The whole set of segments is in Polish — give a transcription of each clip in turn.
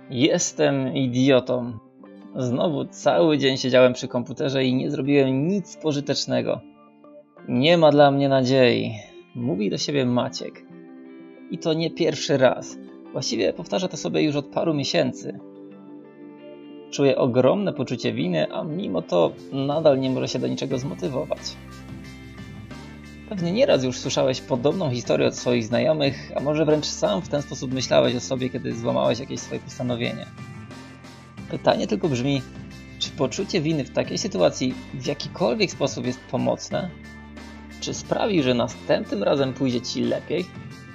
Jestem idiotą. Znowu cały dzień siedziałem przy komputerze i nie zrobiłem nic pożytecznego. Nie ma dla mnie nadziei, mówi do siebie Maciek. I to nie pierwszy raz. Właściwie powtarza to sobie już od paru miesięcy. Czuje ogromne poczucie winy, a mimo to nadal nie może się do niczego zmotywować. Pewnie nieraz już słyszałeś podobną historię od swoich znajomych, a może wręcz sam w ten sposób myślałeś o sobie, kiedy złamałeś jakieś swoje postanowienie. Pytanie tylko brzmi, czy poczucie winy w takiej sytuacji w jakikolwiek sposób jest pomocne? Czy sprawi, że następnym razem pójdzie Ci lepiej?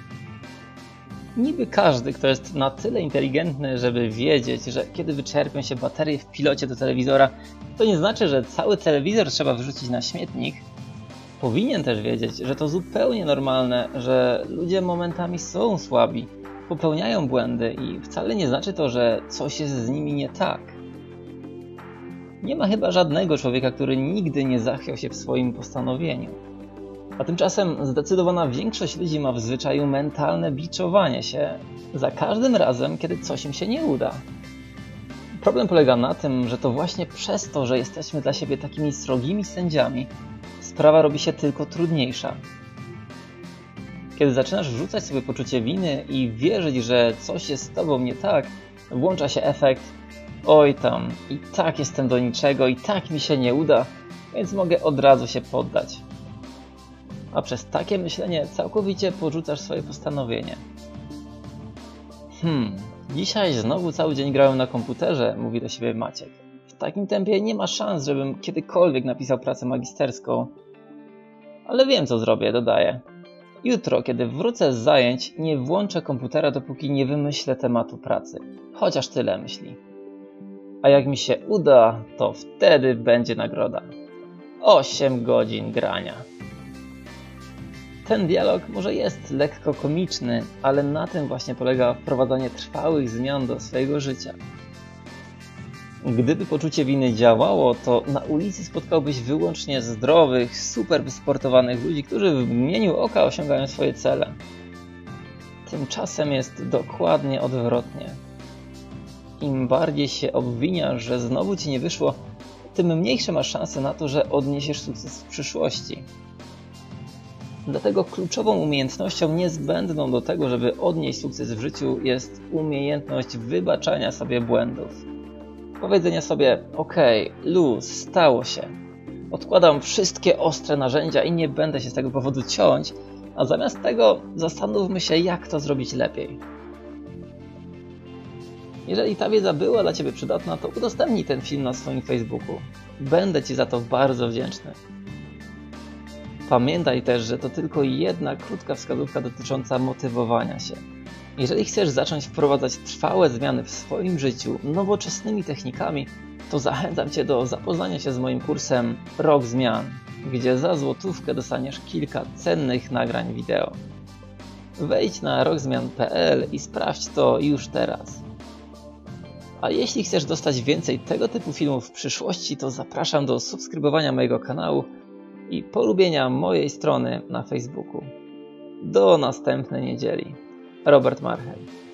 Niby każdy, kto jest na tyle inteligentny, żeby wiedzieć, że kiedy wyczerpią się baterie w pilocie do telewizora, to nie znaczy, że cały telewizor trzeba wyrzucić na śmietnik. Powinien też wiedzieć, że to zupełnie normalne, że ludzie momentami są słabi, popełniają błędy i wcale nie znaczy to, że coś jest z nimi nie tak. Nie ma chyba żadnego człowieka, który nigdy nie zachwiał się w swoim postanowieniu. A tymczasem zdecydowana większość ludzi ma w zwyczaju mentalne biczowanie się za każdym razem, kiedy coś im się nie uda. Problem polega na tym, że to właśnie przez to, że jesteśmy dla siebie takimi srogimi sędziami, sprawa robi się tylko trudniejsza. Kiedy zaczynasz wrzucać sobie poczucie winy i wierzyć, że coś jest z tobą nie tak, włącza się efekt oj tam, i tak jestem do niczego, i tak mi się nie uda, więc mogę od razu się poddać. A przez takie myślenie całkowicie porzucasz swoje postanowienie. Dzisiaj znowu cały dzień grałem na komputerze, mówi do siebie Maciek. W takim tempie nie ma szans, żebym kiedykolwiek napisał pracę magisterską. Ale wiem, co zrobię, dodaje. Jutro, kiedy wrócę z zajęć, nie włączę komputera, dopóki nie wymyślę tematu pracy. Chociaż tyle myśli. A jak mi się uda, to wtedy będzie nagroda. 8 godzin grania. Ten dialog może jest lekko komiczny, ale na tym właśnie polega wprowadzanie trwałych zmian do swojego życia. Gdyby poczucie winy działało, to na ulicy spotkałbyś wyłącznie zdrowych, super wysportowanych ludzi, którzy w mgnieniu oka osiągają swoje cele. Tymczasem jest dokładnie odwrotnie. Im bardziej się obwiniasz, że znowu ci nie wyszło, tym mniejsze masz szanse na to, że odniesiesz sukces w przyszłości. Dlatego kluczową umiejętnością niezbędną do tego, żeby odnieść sukces w życiu, jest umiejętność wybaczania sobie błędów. Powiedzenia sobie, okej, luz, stało się. Odkładam wszystkie ostre narzędzia i nie będę się z tego powodu ciąć, a zamiast tego zastanówmy się, jak to zrobić lepiej. Jeżeli ta wiedza była dla Ciebie przydatna, to udostępnij ten film na swoim Facebooku. Będę Ci za to bardzo wdzięczny. Pamiętaj też, że to tylko jedna krótka wskazówka dotycząca motywowania się. Jeżeli chcesz zacząć wprowadzać trwałe zmiany w swoim życiu nowoczesnymi technikami, to zachęcam Cię do zapoznania się z moim kursem Rok Zmian, gdzie za złotówkę dostaniesz kilka cennych nagrań wideo. Wejdź na rokzmian.pl i sprawdź to już teraz. A jeśli chcesz dostać więcej tego typu filmów w przyszłości, to zapraszam do subskrybowania mojego kanału i polubienia mojej strony na Facebooku. Do następnej niedzieli. Robert Marchel.